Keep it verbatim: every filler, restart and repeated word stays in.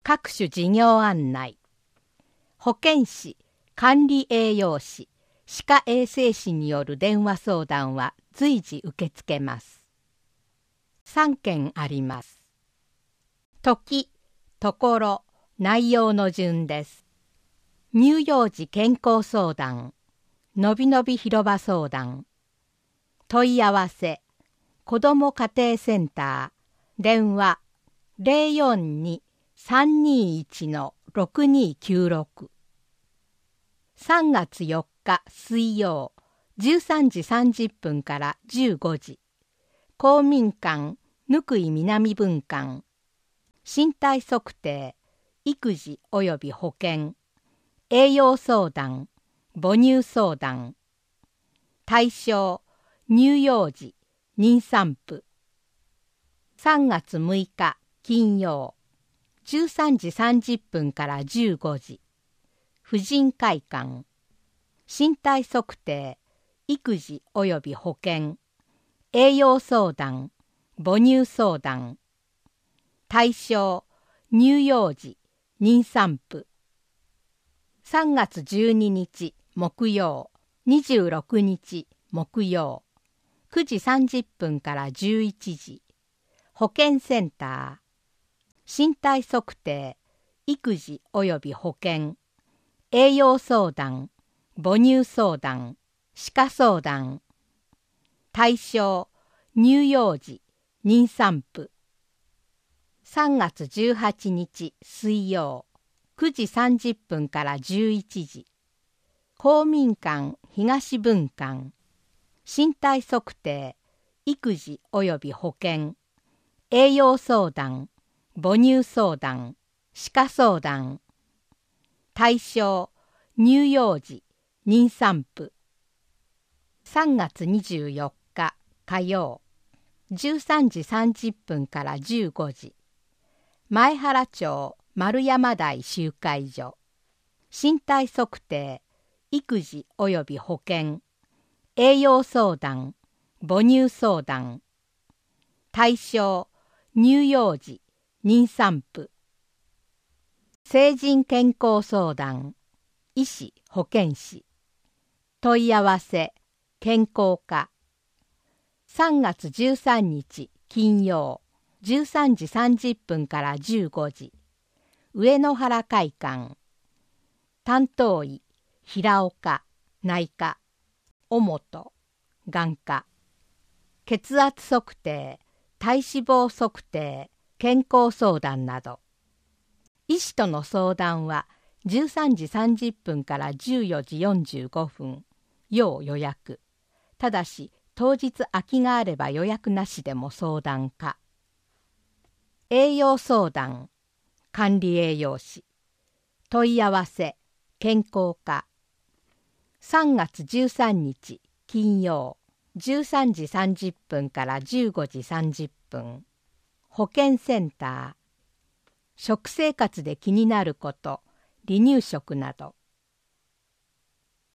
各種事業案内、保健師、管理栄養士、歯科衛生士による電話相談は随時受け付けます。さんけんあります。時、ところ、内容の順です。乳幼児健康相談、のびのび広場相談、問い合わせ、子ども家庭センター、電話 ゼロよんに さんにいち ろくにきゅうろく。さんがつよっか水曜、じゅうさんじさんじゅっぷんからじゅうごじ、公民館貫井南分館、身体測定、育児および保健、栄養相談、母乳相談、対象、乳幼児、妊産婦。さんがつむいか金曜、じゅうさんじさんじゅっぷんからじゅうごじ、婦人会館、身体測定、育児および保健、栄養相談、母乳相談、対象、乳幼児、妊産婦。さんがつじゅうににち木曜、にじゅうろくにち木曜、くじさんじゅっぷんからじゅういちじ、保健センター、身体測定、育児および保健、栄養相談、母乳相談、歯科相談、対象、乳幼児、妊産婦。さんがつじゅうはちにち水曜、くじさんじゅっぷんからじゅういちじ、公民館東分館、身体測定、育児および保健、栄養相談、母乳相談、歯科相談、対象、乳幼児、妊産婦。さんがつにじゅうよっか火曜、じゅうさんじさんじゅっぷんからじゅうごじ、前原町丸山台集会所、身体測定、育児および保健、栄養相談、母乳相談、対象、乳幼児、妊産婦。成人健康相談、医師・保健師、問い合わせ、健康課。さんがつじゅうさんにち金曜、じゅうさんじさんじゅっぷんからじゅうごじ、上野原会館。担当医、平岡、内科、尾本、眼科。血圧測定、体脂肪測定、健康相談など。医師との相談はじゅうさんじさんじゅっぷんからじゅうよじよんじゅうごふん、要予約。ただし当日空きがあれば予約なしでも相談可。栄養相談、管理栄養士、問い合わせ、健康課。さんがつじゅうさんにち金曜、じゅうさんじさんじゅっぷんからじゅうごじさんじゅっぷん、保健センター。食生活で気になること、離乳食など。